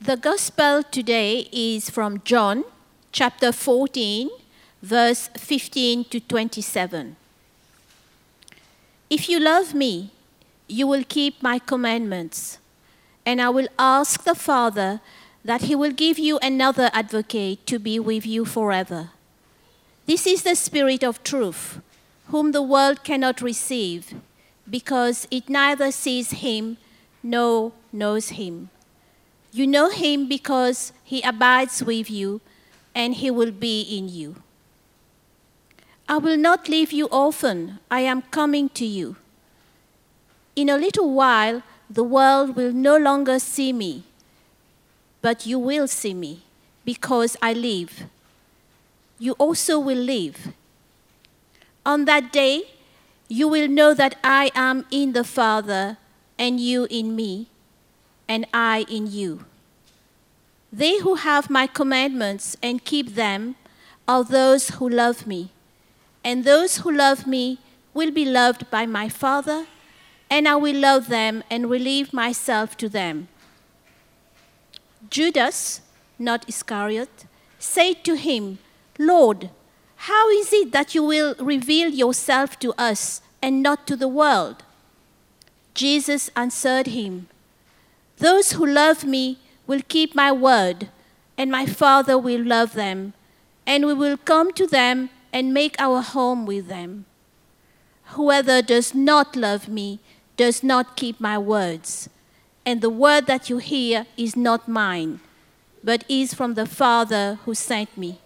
The gospel today is from John chapter 14, verse 15 to 27. If you love me, you will keep my commandments, and I will ask the Father that he will give you another advocate to be with you forever. This is the Spirit of truth, whom the world cannot receive, because it neither sees him nor knows him. You know him because he abides with you, and he will be in you. I will not leave you orphan. I am coming to you. In a little while, the world will no longer see me, but you will see me, because I live. You also will live. On that day, you will know that I am in the Father, and you in me, and I in you. They who have my commandments and keep them are those who love me, and those who love me will be loved by my Father, and I will love them and reveal myself to them. Judas, not Iscariot, said to him, Lord, how is it that you will reveal yourself to us and not to the world? Jesus answered him, those who love me will keep my word, and my Father will love them, and we will come to them and make our home with them. Whoever does not love me does not keep my words, and the word that you hear is not mine, but is from the Father who sent me.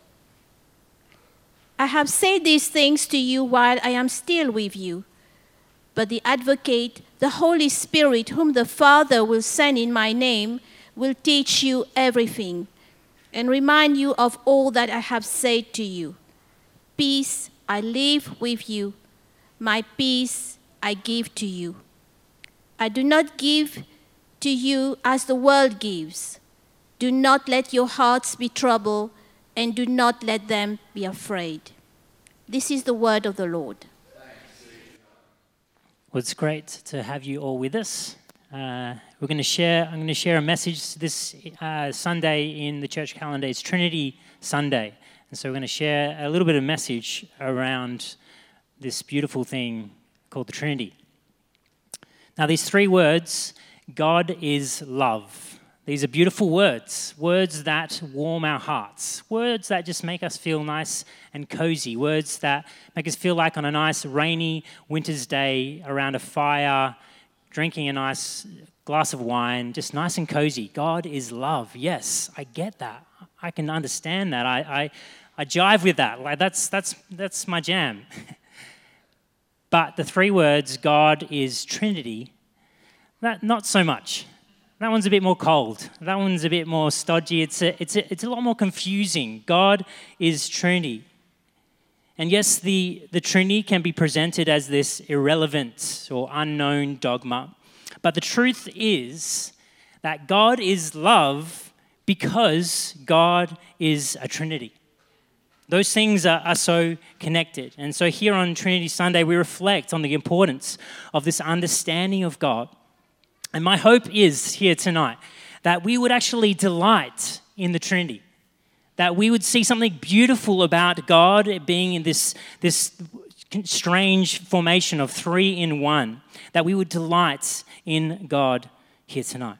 I have said these things to you while I am still with you. But the Advocate, the Holy Spirit, whom the Father will send in my name, will teach you everything and remind you of all that I have said to you. Peace I leave with you. My peace I give to you. I do not give to you as the world gives. Do not let your hearts be troubled, and do not let them be afraid. This is the word of the Lord. Well, it's great to have you all with us. I'm going to share a message this Sunday in the church calendar. It's Trinity Sunday. And so we're going to share a little bit of message around this beautiful thing called the Trinity. Now, these three words, God is love. These are beautiful words, words that warm our hearts, words that just make us feel nice and cozy, words that make us feel like on a nice rainy winter's day around a fire, drinking a nice glass of wine, just nice and cozy. God is love. Yes, I get that. I can understand that. I jive with that. Like that's my jam. But the three words, God is Trinity, that not so much. That one's a bit more cold. That one's a bit more stodgy. It's a lot more confusing. God is Trinity. And yes, the Trinity can be presented as this irrelevant or unknown dogma. But the truth is that God is love because God is a Trinity. Those things are so connected. And so here on Trinity Sunday, we reflect on the importance of this understanding of God. And my hope is here tonight that we would actually delight in the Trinity, that we would see something beautiful about God being in this strange formation of three in one, that we would delight in God here tonight.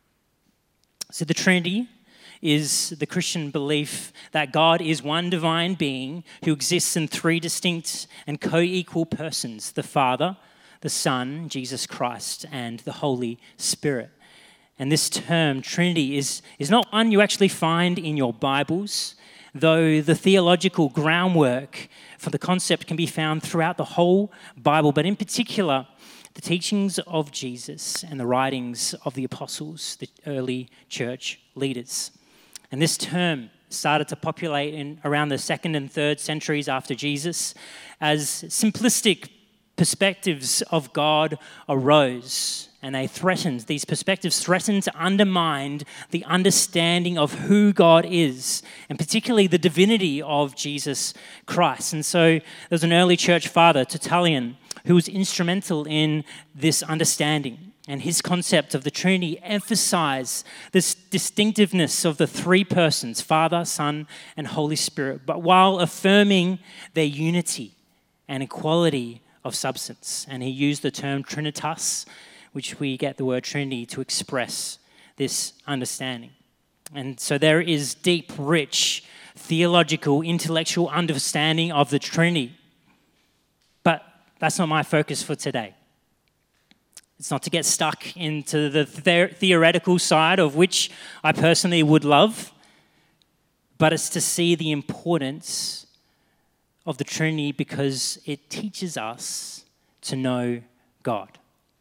So the Trinity is the Christian belief that God is one divine being who exists in three distinct and co-equal persons, the Father, the Son, Jesus Christ, and the Holy Spirit. And this term, Trinity, is not one you actually find in your Bibles, though the theological groundwork for the concept can be found throughout the whole Bible, but in particular, the teachings of Jesus and the writings of the apostles, the early church leaders. And this term started to populate in around the 2nd and 3rd centuries after Jesus as simplistic perspectives of God arose, and these perspectives threatened to undermine the understanding of who God is, and particularly the divinity of Jesus Christ. And so there's an early church father, Tertullian, who was instrumental in this understanding. and his concept of the Trinity emphasize this distinctiveness of the three persons, Father, Son, and Holy Spirit, but while affirming their unity and equality of substance. And he used the term Trinitas, which we get the word Trinity to express this understanding. And so there is deep, rich, theological, intellectual understanding of the Trinity. But that's not my focus for today. It's not to get stuck into the theoretical side, of which I personally would love, but it's to see the importance of the Trinity because it teaches us to know God.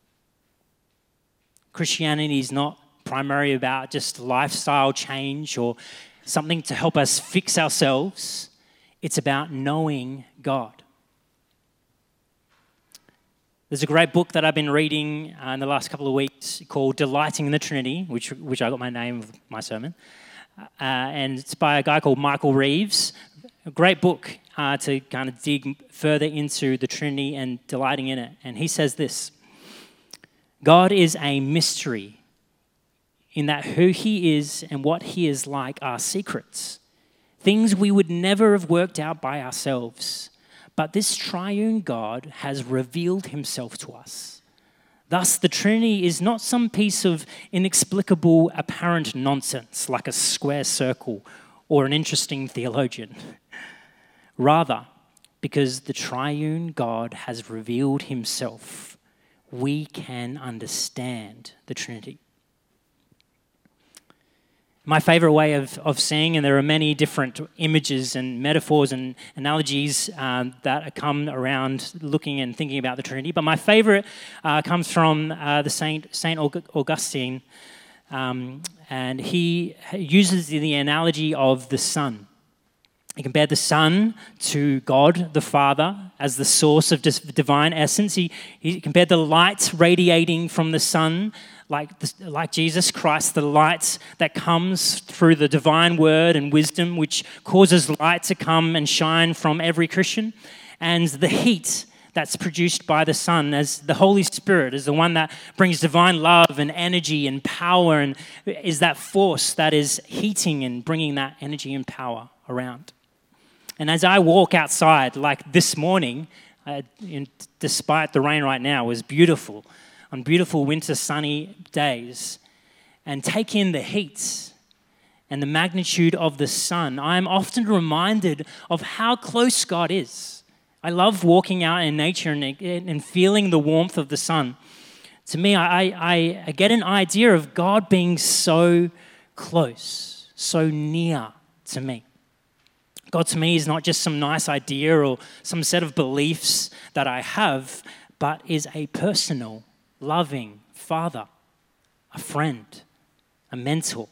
Christianity is not primarily about just lifestyle change or something to help us fix ourselves. It's about knowing God. There's a great book that I've been reading in the last couple of weeks called Delighting in the Trinity, which I got my name of my sermon. And it's by a guy called Michael Reeves. A great book to kind of dig further into the Trinity and delighting in it. And he says this: God is a mystery in that who he is and what he is like are secrets, things we would never have worked out by ourselves. But this triune God has revealed himself to us. Thus, the Trinity is not some piece of inexplicable apparent nonsense like a square circle or an interesting theologian. Rather, because the triune God has revealed himself, we can understand the Trinity. My favorite way of seeing, and there are many different images and metaphors and analogies that come around looking and thinking about the Trinity, but my favorite comes from the Saint Augustine, and he uses the analogy of the sun. He compared the Son to God the Father as the source of divine essence. He compared the light radiating from the Son, like Jesus Christ, the light that comes through the divine word and wisdom, which causes light to come and shine from every Christian, and the heat that's produced by the Son as the Holy Spirit is the one that brings divine love and energy and power and is that force that is heating and bringing that energy and power around. And as I walk outside, like this morning, despite the rain right now, it was beautiful, on beautiful winter sunny days, and take in the heat and the magnitude of the sun, I am often reminded of how close God is. I love walking out in nature and feeling the warmth of the sun. To me, I get an idea of God being so close, so near to me. God to me is not just some nice idea or some set of beliefs that I have, but is a personal, loving Father, a friend, a mentor.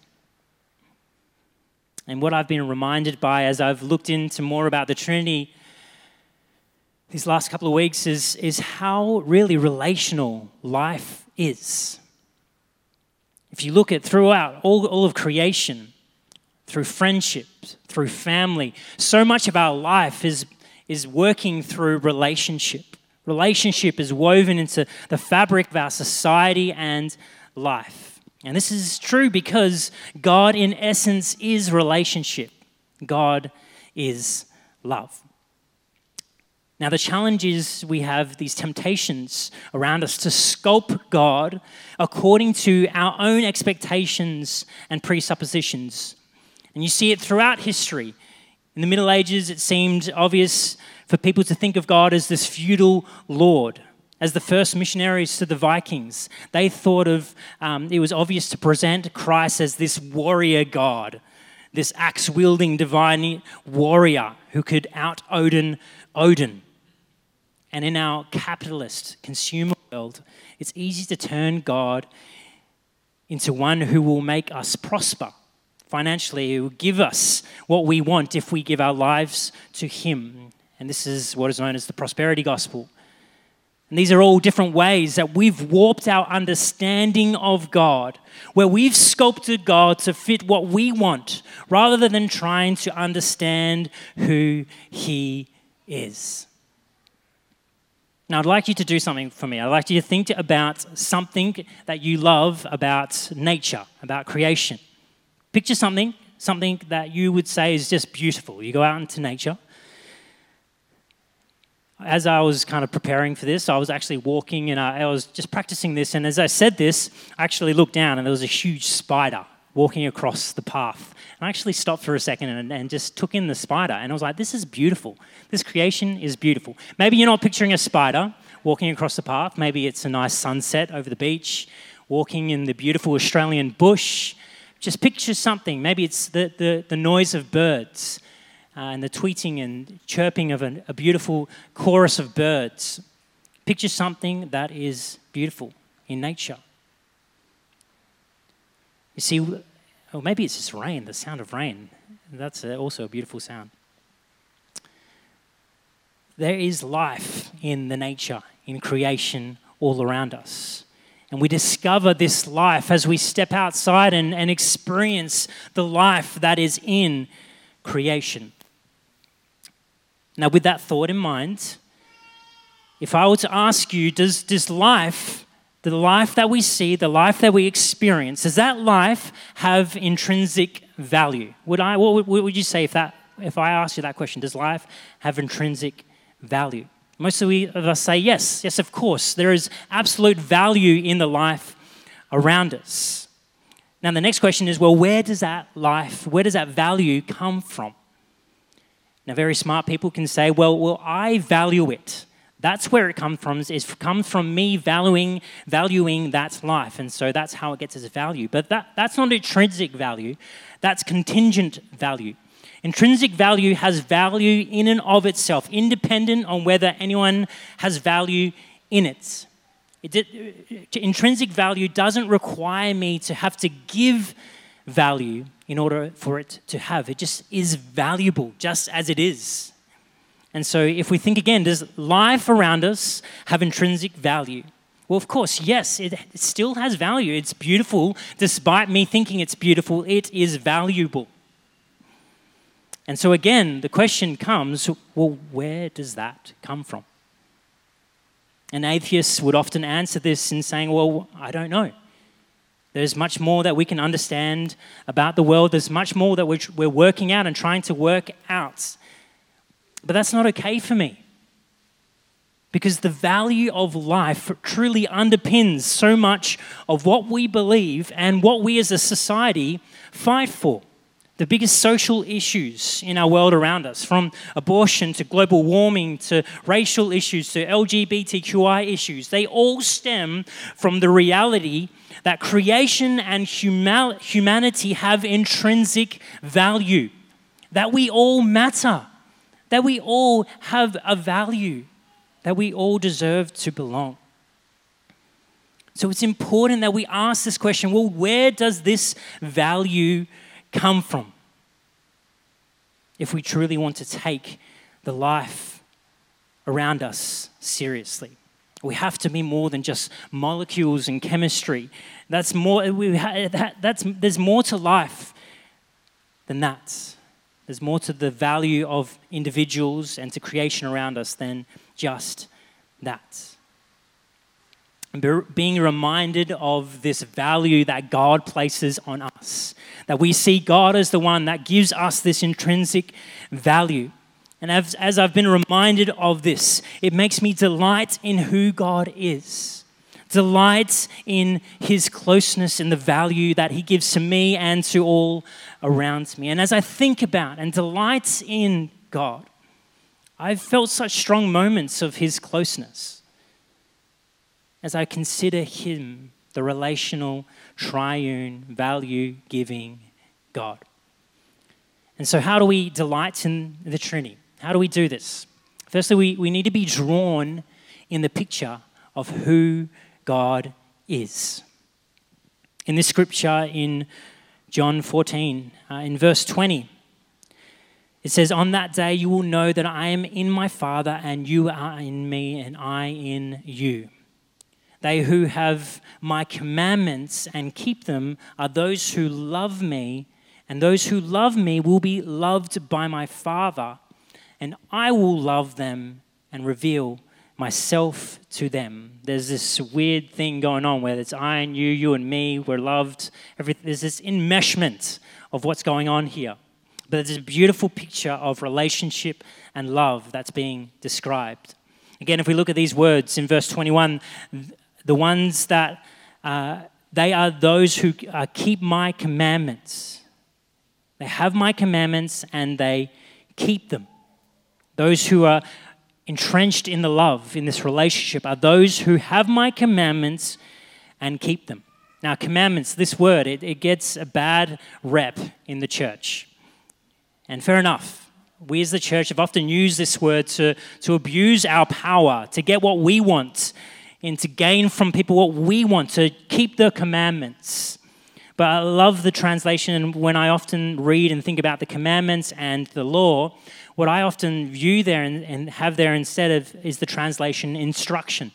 And what I've been reminded by as I've looked into more about the Trinity these last couple of weeks is how really relational life is. If you look at throughout all of creation, through friendships, through family, so much of our life is working through relationship. Relationship is woven into the fabric of our society and life. And this is true because God in essence is relationship. God is love. Now the challenge is we have these temptations around us to sculpt God according to our own expectations and presuppositions. And you see it throughout history. In the Middle Ages, it seemed obvious for people to think of God as this feudal lord. As the first missionaries to the Vikings, they thought it was obvious to present Christ as this warrior God, this axe-wielding divine warrior who could out-Odin Odin. And in our capitalist consumer world, it's easy to turn God into one who will make us prosper financially, who will give us what we want if we give our lives to him. And this is what is known as the prosperity gospel. And these are all different ways that we've warped our understanding of God, where we've sculpted God to fit what we want, rather than trying to understand who he is. Now, I'd like you to do something for me. I'd like you to think about something that you love about nature, about creation. Picture something that you would say is just beautiful. You go out into nature. As I was kind of preparing for this, I was actually walking and I was just practicing this. And as I said this, I actually looked down and there was a huge spider walking across the path. And I actually stopped for a second and just took in the spider. And I was like, this is beautiful. This creation is beautiful. Maybe you're not picturing a spider walking across the path. Maybe it's a nice sunset over the beach, walking in the beautiful Australian bush. Just picture something. Maybe it's the noise of birds and the tweeting and chirping of a beautiful chorus of birds. Picture something that is beautiful in nature. You see, or maybe it's just rain, the sound of rain. That's also a beautiful sound. There is life in the nature, in creation all around us. And we discover this life as we step outside and experience the life that is in creation. Now, with that thought in mind, if I were to ask you, does life, the life that we see, the life that we experience, does that life have intrinsic value? What would you say if I asked you that question? Does life have intrinsic value? Most of us say yes. Yes, of course. There is absolute value in the life around us. Now, the next question is, well, where does that value come from? Now, very smart people can say, well, I value it. That's where it comes from. It comes from me valuing that life. And so that's how it gets its value. But that's not intrinsic value. That's contingent value. Intrinsic value has value in and of itself, independent on whether anyone has value in it. Intrinsic value doesn't require me to have to give value in order for it to have. It just is valuable, just as it is. And so if we think again, does life around us have intrinsic value? Well, of course, yes, it still has value. It's beautiful. Despite me thinking it's beautiful, it is valuable. And so again, the question comes, well, where does that come from? And atheists would often answer this in saying, well, I don't know. There's much more that we can understand about the world. There's much more that we're working out and trying to work out. But that's not okay for me. Because the value of life truly underpins so much of what we believe and what we as a society fight for. The biggest social issues in our world around us, from abortion to global warming to racial issues to LGBTQI issues, they all stem from the reality that creation and humanity have intrinsic value, that we all matter, that we all have a value, that we all deserve to belong. So it's important that we ask this question, well, where does this value come from? If we truly want to take the life around us seriously, we have to be more than just molecules and chemistry. There's more to life than that. There's more to the value of individuals and to creation around us than just that. Being reminded of this value that God places on us, that we see God as the one that gives us this intrinsic value. And as I've been reminded of this, it makes me delight in who God is, delight in his closeness and the value that he gives to me and to all around me. And as I think about and delight in God, I've felt such strong moments of his closeness. As I consider him, the relational, triune, value-giving God. And so how do we delight in the Trinity? How do we do this? Firstly, we need to be drawn in the picture of who God is. In this scripture in John 14, in verse 20, it says, "On that day you will know that I am in my Father and you are in me and I in you. They who have my commandments and keep them are those who love me, and those who love me will be loved by my Father, and I will love them and reveal myself to them. There's this weird thing going on where it's I and you and me, we're loved. There's this enmeshment of what's going on here. But there's a beautiful picture of relationship and love that's being described. Again, if we look at these words in verse 21, the ones that they are those who keep my commandments. They have my commandments and they keep them. Those who are entrenched in the love, in this relationship, are those who have my commandments and keep them. Now, commandments, this word, it gets a bad rep in the church. And fair enough. We as the church have often used this word to abuse our power, to get what we want, and to gain from people what we want, to keep the commandments. But I love the translation, and when I often read and think about the commandments and the law, what I often view there and have there instead of is the translation instruction.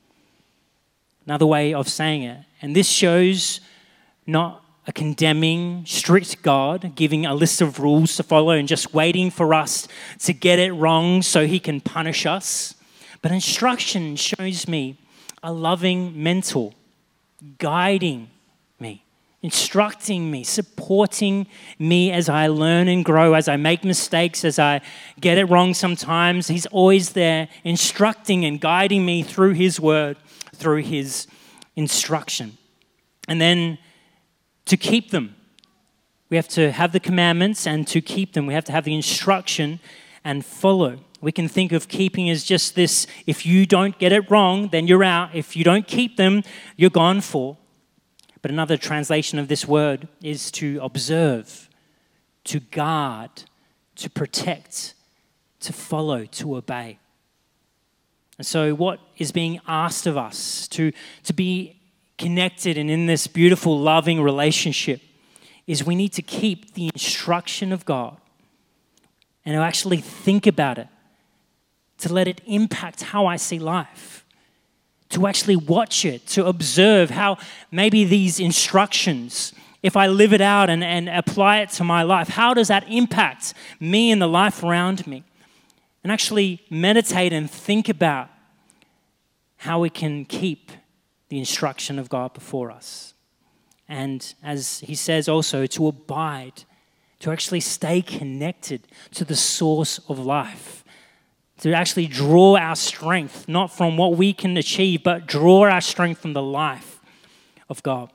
Another way of saying it. And this shows not a condemning, strict God giving a list of rules to follow and just waiting for us to get it wrong so he can punish us. But instruction shows me a loving mentor guiding me, instructing me, supporting me as I learn and grow, as I make mistakes, as I get it wrong sometimes. He's always there instructing and guiding me through his word, through his instruction. And then to keep them, we have to have the commandments, and to keep them, we have to have the instruction and follow. We can think of keeping as just this, if you don't get it wrong, then you're out. If you don't keep them, you're gone for. But another translation of this word is to observe, to guard, to protect, to follow, to obey. And so what is being asked of us to be connected and in this beautiful, loving relationship is we need to keep the instruction of God and to actually think about it, to let it impact how I see life, to actually watch it, to observe how maybe these instructions, if I live it out and apply it to my life, how does that impact me and the life around me? And actually meditate and think about how we can keep the instruction of God before us. And as he says also, to abide, to actually stay connected to the source of life, to actually draw our strength, not from what we can achieve, but draw our strength from the life of God.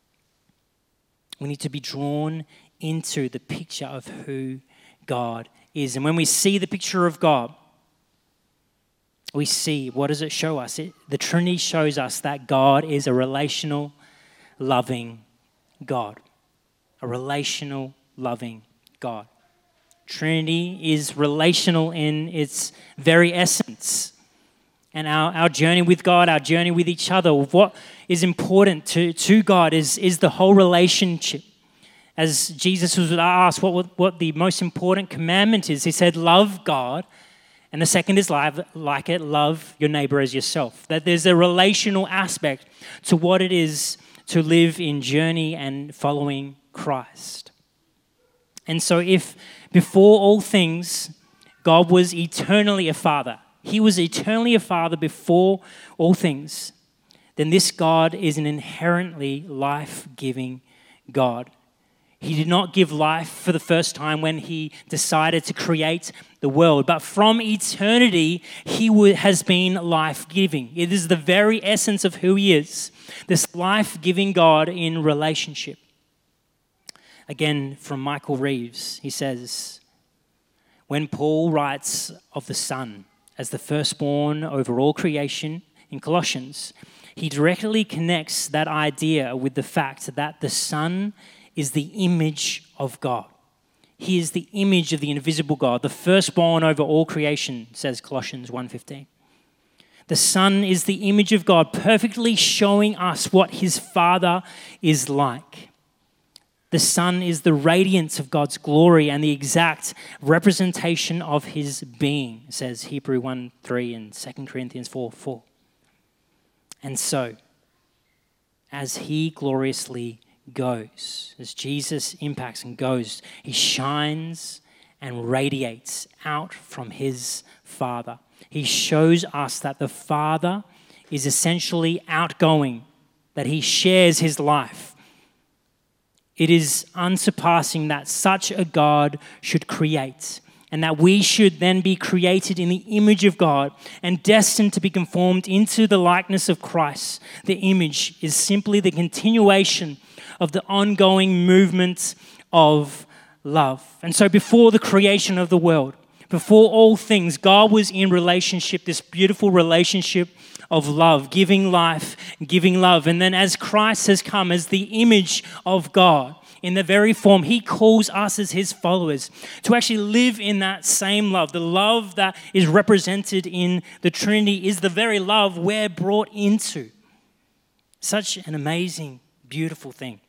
We need to be drawn into the picture of who God is. And when we see the picture of God, we see, what does it show us? The Trinity shows us that God is a relational, loving God. A relational, loving God. Trinity is relational in its very essence. And our journey with God, our journey with each other, what is important to God is the whole relationship. As Jesus was asked what the most important commandment is, he said, love God. And the second is like it, love your neighbor as yourself. That there's a relational aspect to what it is to live in journey and following Christ. And so if before all things, God was eternally a father, he was eternally a father before all things, then this God is an inherently life-giving God. He did not give life for the first time when he decided to create the world, but from eternity, he has been life-giving. It is the very essence of who he is, this life-giving God in relationship. Again, from Michael Reeves, he says, when Paul writes of the Son as the firstborn over all creation in Colossians, he directly connects that idea with the fact that the Son is the image of God. He is the image of the invisible God, the firstborn over all creation, says Colossians 1:15. The Son is the image of God, perfectly showing us what his Father is like. The Son is the radiance of God's glory and the exact representation of his being, says Hebrews 1:3 and 2 Corinthians 4:4. And so, as he gloriously goes, as Jesus impacts and goes, he shines and radiates out from his Father. He shows us that the Father is essentially outgoing, that he shares his life. It is unsurpassing that such a God should create, and that we should then be created in the image of God and destined to be conformed into the likeness of Christ. The image is simply the continuation of the ongoing movement of love. And so before the creation of the world, before all things, God was in relationship, this beautiful relationship of love, giving life, giving love. And then as Christ has come as the image of God, in the very form, he calls us as his followers to actually live in that same love. The love that is represented in the Trinity is the very love we're brought into. Such an amazing, beautiful thing.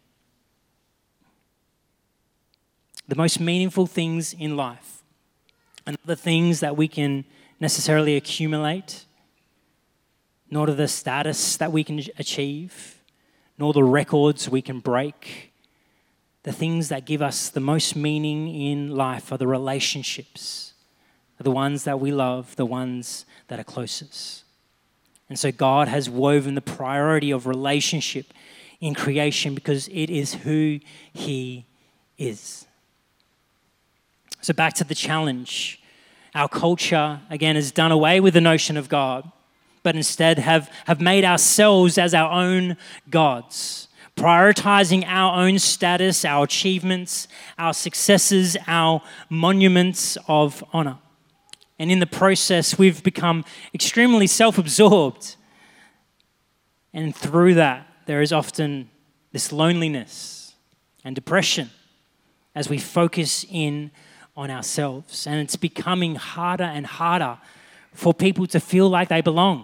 The most meaningful things in life are not the things that we can necessarily accumulate, nor the status that we can achieve, nor the records we can break. The things that give us the most meaning in life are the relationships, are the ones that we love, the ones that are closest. And so God has woven the priority of relationship in creation because it is who he is. So back to the challenge. Our culture, again, has done away with the notion of God, but instead have made ourselves as our own gods, prioritizing our own status, our achievements, our successes, our monuments of honor. And in the process, we've become extremely self-absorbed. And through that, there is often this loneliness and depression as we focus in on ourselves. And it's becoming harder and harder for people to feel like they belong.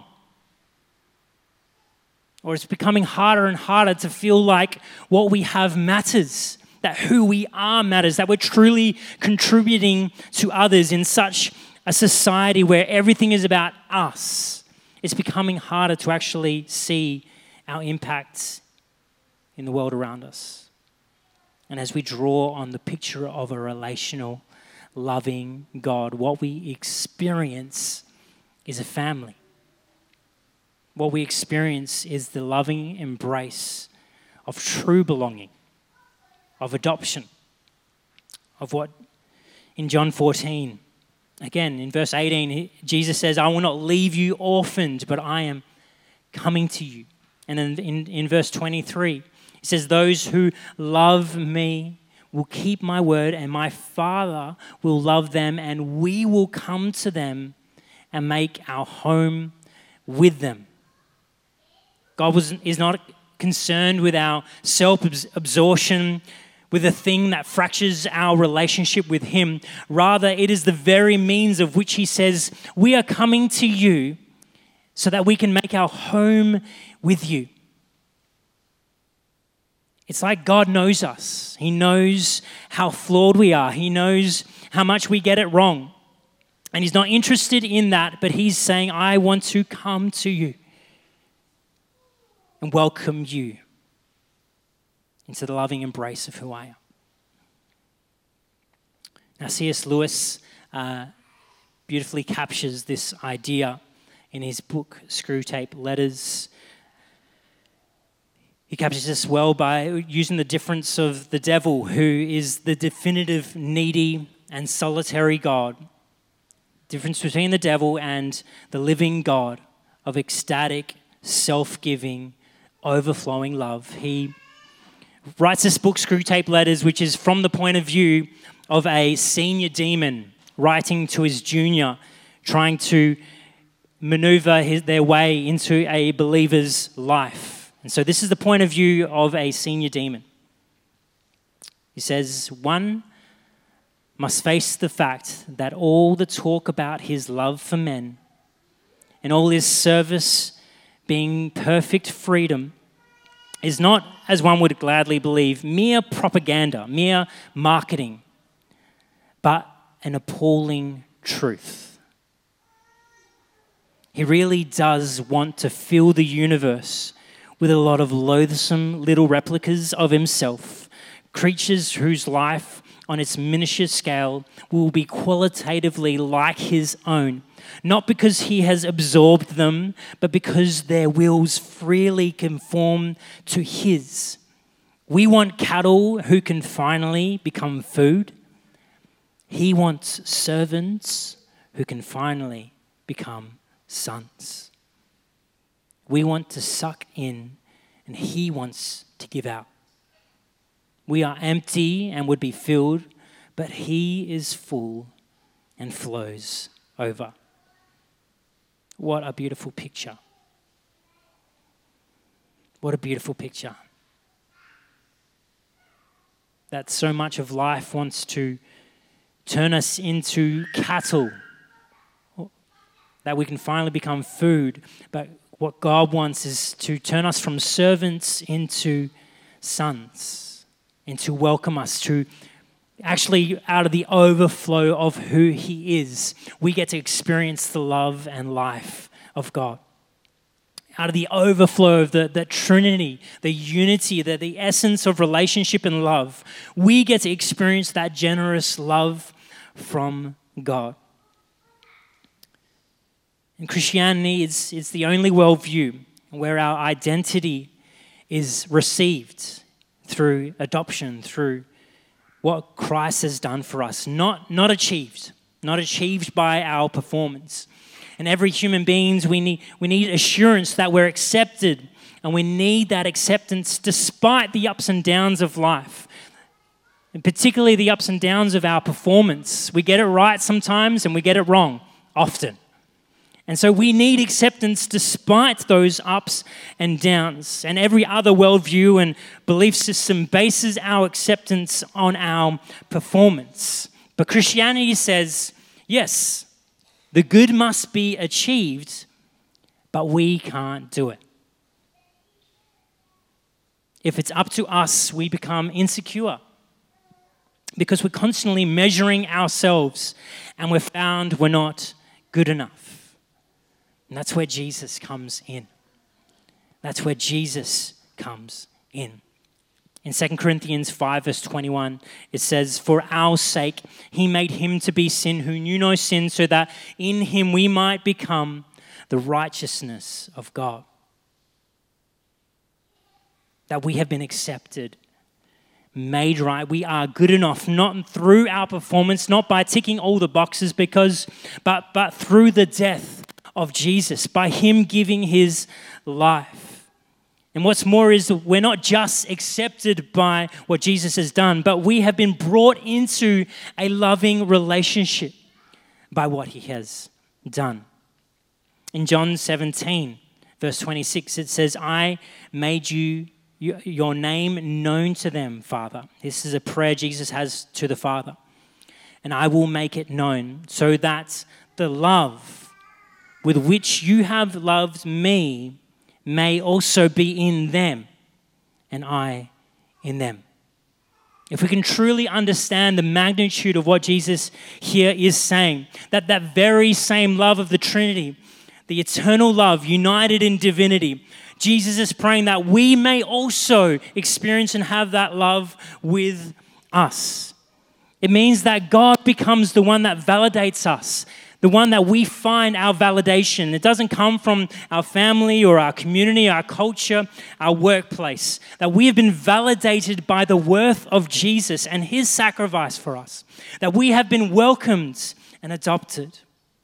Or it's becoming harder and harder to feel like what we have matters, that who we are matters, that we're truly contributing to others in such a society where everything is about us. It's becoming harder to actually see our impacts in the world around us. And as we draw on the picture of a relational, loving God, what we experience is a family. What we experience is the loving embrace of true belonging, of adoption, of what in John 14, again in verse 18, Jesus says, I will not leave you orphaned, but I am coming to you. And then in verse 23, it says, those who love me will keep my word, and my Father will love them, and we will come to them and make our home with them. God is not concerned with our self-absorption, with a thing that fractures our relationship with him. Rather, it is the very means of which he says, we are coming to you so that we can make our home with you. It's like God knows us. He knows how flawed we are. He knows how much we get it wrong. And he's not interested in that, but he's saying, I want to come to you and welcome you into the loving embrace of who I am. Now, C.S. Lewis beautifully captures this idea in his book, Screwtape Letters. He captures this well by using the difference of the devil, who is the definitive needy and solitary God. Difference between the devil and the living God of ecstatic, self-giving, overflowing love. He writes this book, Screwtape Letters, which is from the point of view of a senior demon writing to his junior, trying to maneuver their way into a believer's life. And so this is the point of view of a senior demon. He says, one must face the fact that all the talk about his love for men and all his service being perfect freedom is not, as one would gladly believe, mere propaganda, mere marketing, but an appalling truth. He really does want to fill the universe with a lot of loathsome little replicas of himself, creatures whose life on its miniature scale will be qualitatively like his own, not because he has absorbed them, but because their wills freely conform to his. We want cattle who can finally become food. He wants servants who can finally become sons. We want to suck in, and he wants to give out. We are empty and would be filled, but he is full and flows over. What a beautiful picture. What a beautiful picture. That so much of life wants to turn us into cattle, that we can finally become food. But what God wants is to turn us from servants into sons, and to welcome us to actually out of the overflow of who he is, we get to experience the love and life of God. Out of the overflow of the Trinity, the unity, the essence of relationship and love, we get to experience that generous love from God. And Christianity is the only worldview where our identity is received through adoption, through what Christ has done for us, not achieved by our performance. And every human beings, we need assurance that we're accepted, and we need that acceptance despite the ups and downs of life, and particularly the ups and downs of our performance. We get it right sometimes and we get it wrong often. And so we need acceptance despite those ups and downs. And every other worldview and belief system bases our acceptance on our performance. But Christianity says, yes, the good must be achieved, but we can't do it. If it's up to us, we become insecure because we're constantly measuring ourselves and we're found we're not good enough. And that's where Jesus comes in. That's where Jesus comes in. In 2 Corinthians 5 verse 21, it says, "For our sake he made him to be sin who knew no sin, so that in him we might become the righteousness of God." That we have been accepted, made right. We are good enough, not through our performance, not by ticking all the boxes, but through the death of Jesus, by him giving his life. And what's more is that we're not just accepted by what Jesus has done, but we have been brought into a loving relationship by what he has done. In John 17, verse 26, it says, "I made your name known to them, Father." This is a prayer Jesus has to the Father. "And I will make it known so that the love with which you have loved me may also be in them, and I in them." If we can truly understand the magnitude of what Jesus here is saying, that very same love of the Trinity, the eternal love united in divinity, Jesus is praying that we may also experience and have that love with us. It means that God becomes the one that validates us, the one that we find our validation. It doesn't come from our family or our community, our culture, our workplace. That we have been validated by the worth of Jesus and his sacrifice for us. That we have been welcomed and adopted.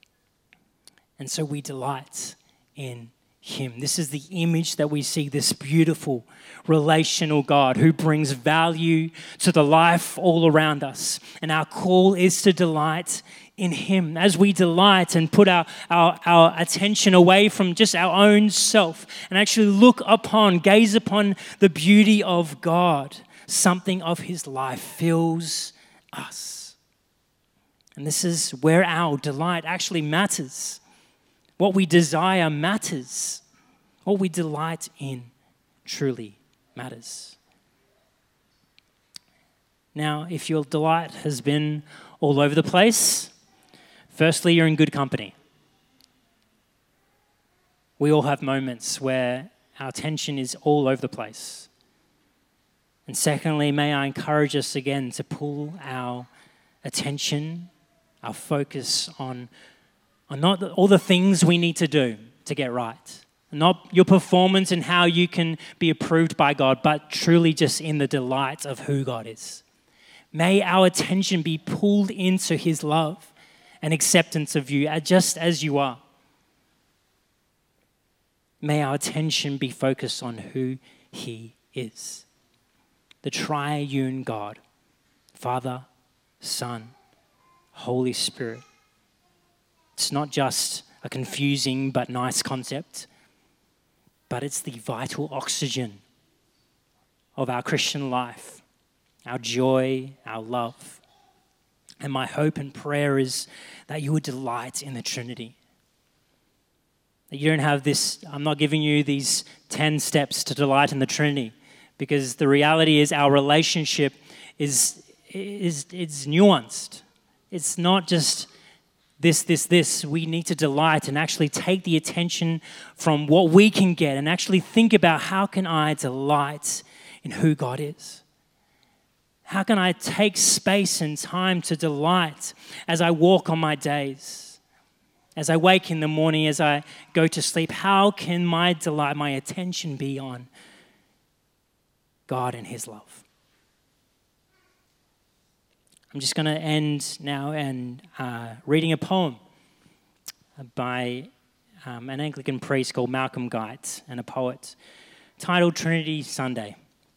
And so we delight in him. This is the image that we see, this beautiful relational God who brings value to the life all around us. And our call is to delight in him. As we delight and put our attention away from just our own self and actually gaze upon the beauty of God, something of his life fills us. And this is where our delight actually matters. What we desire matters. What we delight in truly matters. Now, if your delight has been all over the place, firstly, you're in good company. We all have moments where our attention is all over the place. And secondly, may I encourage us again to pull our attention, our focus on are not all the things we need to do to get right, not your performance and how you can be approved by God, but truly just in the delight of who God is. May our attention be pulled into his love and acceptance of you just as you are. May our attention be focused on who he is. The triune God, Father, Son, Holy Spirit. It's not just a confusing but nice concept, but it's the vital oxygen of our Christian life, our joy, our love. And my hope and prayer is that you would delight in the Trinity. That you don't have this, I'm not giving you these 10 steps to delight in the Trinity, because the reality is our relationship is nuanced. It's not just this. We need to delight and actually take the attention from what we can get and actually think about, how can I delight in who God is? How can I take space and time to delight as I walk on my days? As I wake in the morning, as I go to sleep, how can my delight, my attention be on God and his love? I'm just going to end now and reading a poem by an Anglican priest called Malcolm Guite, and a poet, titled Trinity Sunday.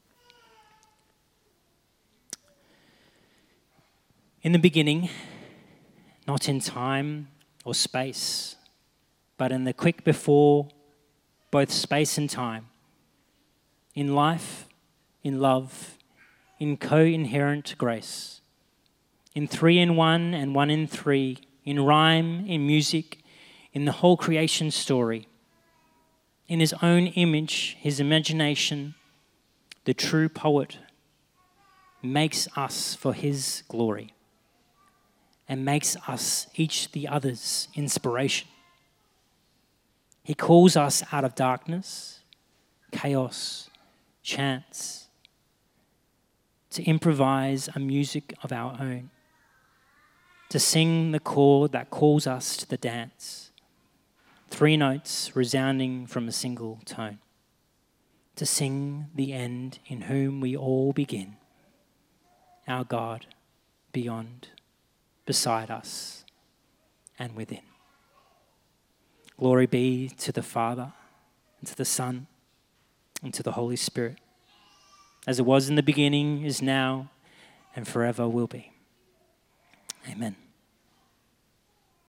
In the beginning, not in time or space, but in the quick before both space and time, in life, in love, in co-inherent grace, in 3 in 1 and 1 in 3, in rhyme, in music, in the whole creation story, in his own image, his imagination, the true poet makes us for his glory and makes us each the other's inspiration. He calls us out of darkness, chaos, chance, to improvise a music of our own, to sing the chord that calls us to the dance, 3 notes resounding from a single tone, to sing the end in whom we all begin, our God beyond, beside us, and within. Glory be to the Father, and to the Son, and to the Holy Spirit, as it was in the beginning, is now, and forever will be. Amen.